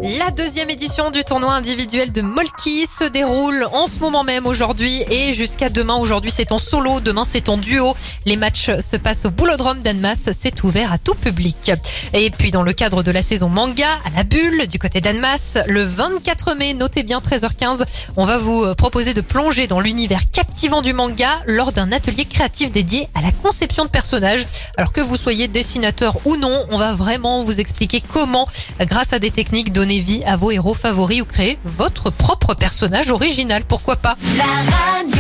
La deuxième édition du tournoi individuel de Molki se déroule en ce moment même aujourd'hui et jusqu'à demain. Aujourd'hui, c'est en solo, demain, c'est en duo. Les matchs se passent au Boulodrome d'Annemasse. C'est ouvert à tout public. Et puis, dans le cadre de la saison manga à la Bulle, du côté d'Annemasse, le 24 mai, notez bien 13h15, on va vous proposer de plonger dans l'univers captivant du manga lors d'un atelier créatif dédié à la conception de personnages. Alors que vous soyez dessinateur ou non, on va vraiment vous expliquer comment, grâce à des techniques, donner vie à vos héros favoris ou créer votre propre personnage original, pourquoi pas. La radio.